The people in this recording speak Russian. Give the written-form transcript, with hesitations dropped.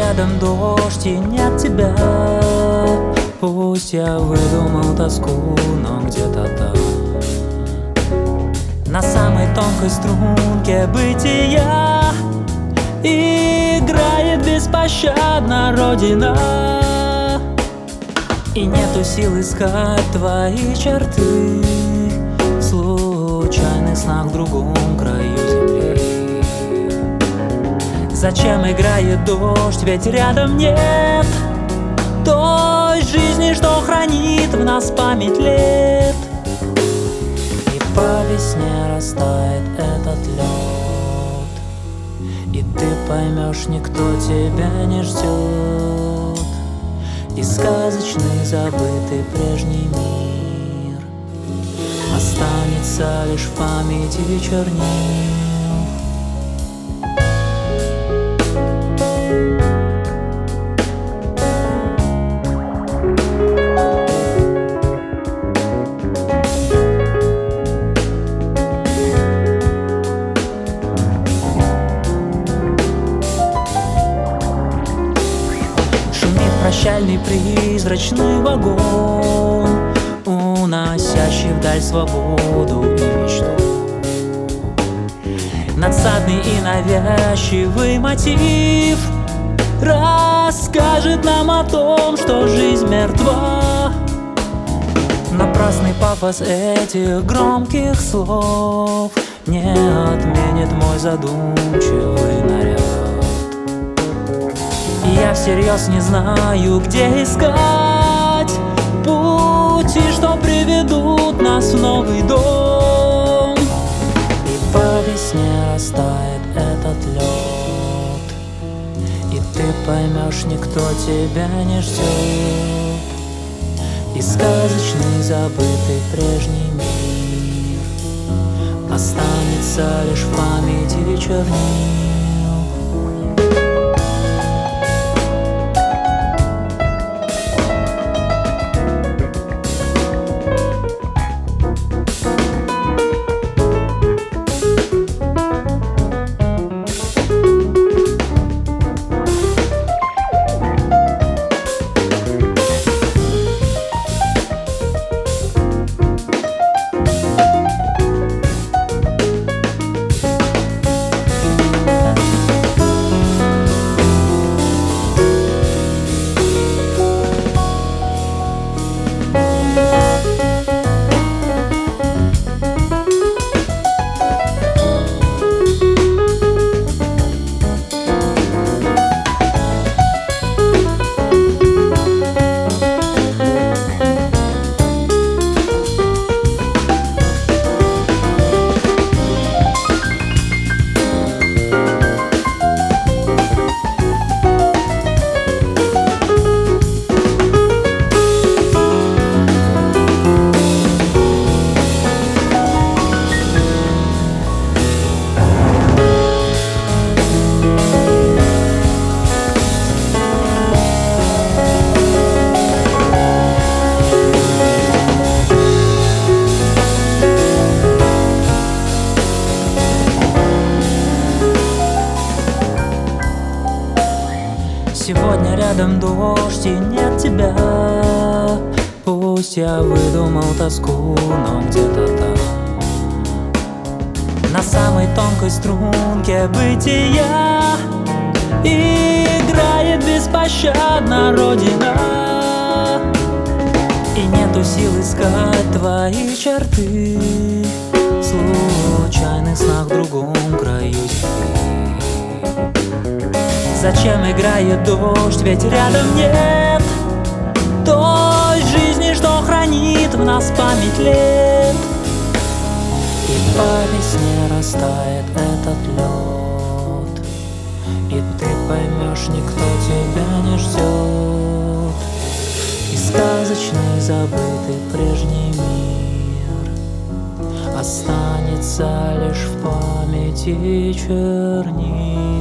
рядом дождь и нет тебя. Пусть я выдумал тоску, но где-то там, на самой тонкой струнке бытия, играет беспощадно Родина. И нету сил искать твои черты в случайных снах в другом краю земли. Зачем играет дождь, ведь рядом нет той жизни, что хранит в нас память лет. И по весне растает этот лед, и ты поймешь, никто тебя не ждет. И сказочный, забытый прежний мир останется лишь в памяти чернил. Прощальный призрачный вагон, уносящий вдаль свободу и мечту. Надсадный и навязчивый мотив расскажет нам о том, что жизнь мертва. Напрасный пафос этих громких слов не отменит мой задумчивый наряд. Я всерьез не знаю, где искать пути, что приведут нас в новый дом. И по весне растает этот лед, и ты поймешь, никто тебя не ждет. И сказочный, забытый прежний мир останется лишь в памяти чернил. Сегодня рядом дождь и нет тебя. Пусть я выдумал тоску, но где-то там, на самой тонкой струнке бытия, играет беспощадно Родина. И нету сил искать твои черты в случайных снах в другом краю земли. Зачем играет дождь, ведь рядом нет той жизни, что хранит в нас память лет. И по весне растает этот лед, и ты поймешь, никто тебя не ждет. И сказочный, забытый прежний мир останется лишь в памяти чернил.